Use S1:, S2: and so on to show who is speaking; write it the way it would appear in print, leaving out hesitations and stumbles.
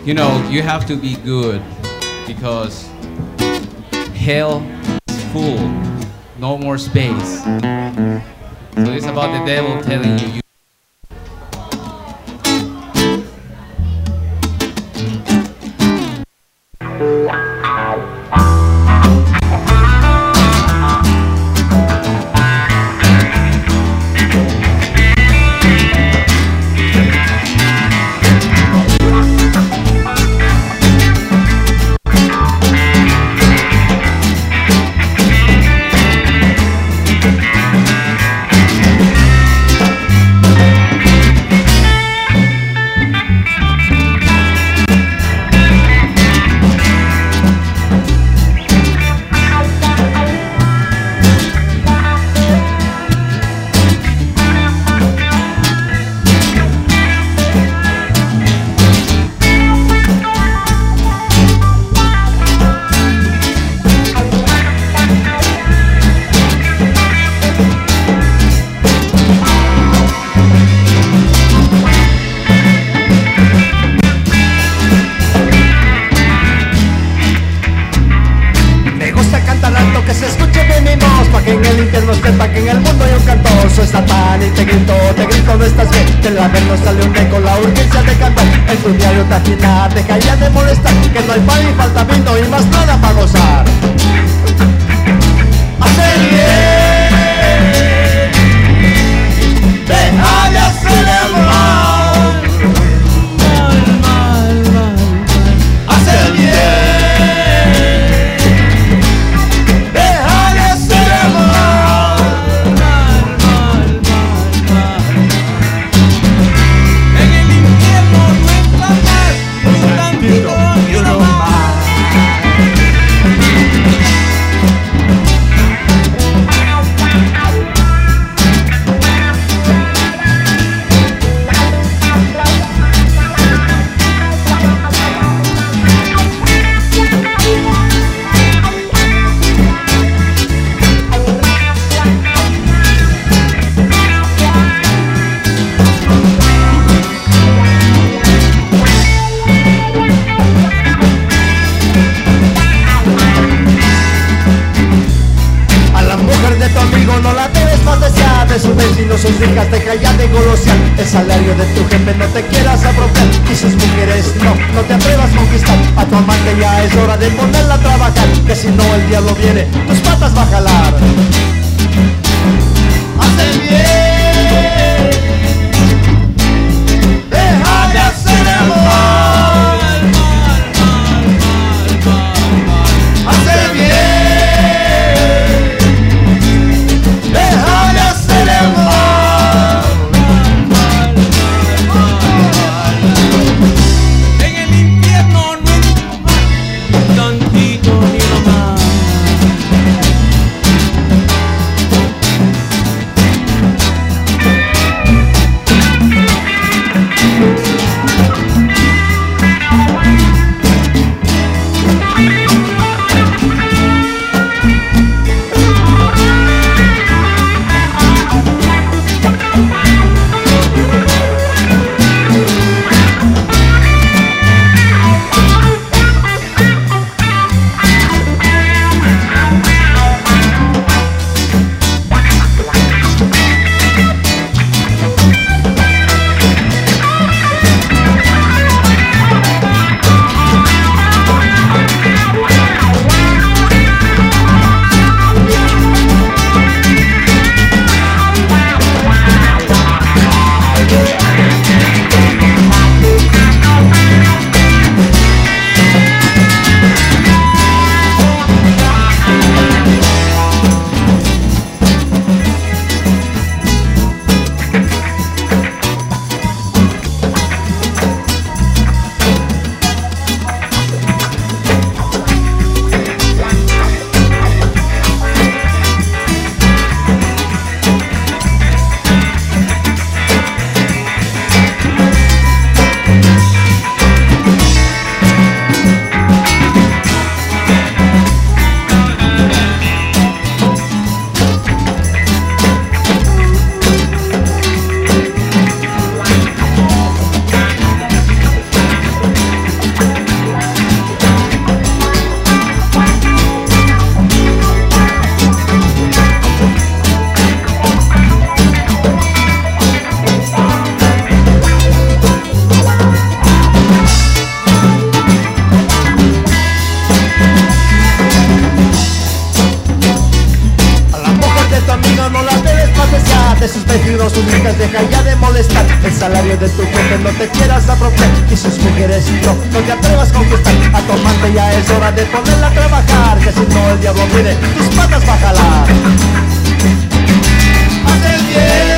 S1: You know, you have to be good because hell is full, no more space. So it's about the devil telling you.
S2: sepa que en el mundo hay un cantoso Satán y te grito, no estás bien. Del habernos salió un eco, la urgencia de cantar. En tu diario te agitas, deja ya de molestar. Que no hay pan y falta vino y más nada para gozar. Hacer bien, deja de hacer el mal. Hacer bien. Sus vecinos, sus hijas, deja ya de golosear. El salario de tu jefe no te quieras apropiar. Y sus mujeres no te atrevas a conquistar. A tu amante ya es hora de ponerla a trabajar. Que si no el diablo viene, tus patas va a jalar. Haz el bien, deja de hacer el mal. Haz el bien. molestar. El salario de tu jefe no te quieras apropiar y sus mujeres no te atrevas a conquistar. A tu amante ya es hora de ponerla a trabajar, que si no el diablo viene, tus patas va a jalar. Haz el bien.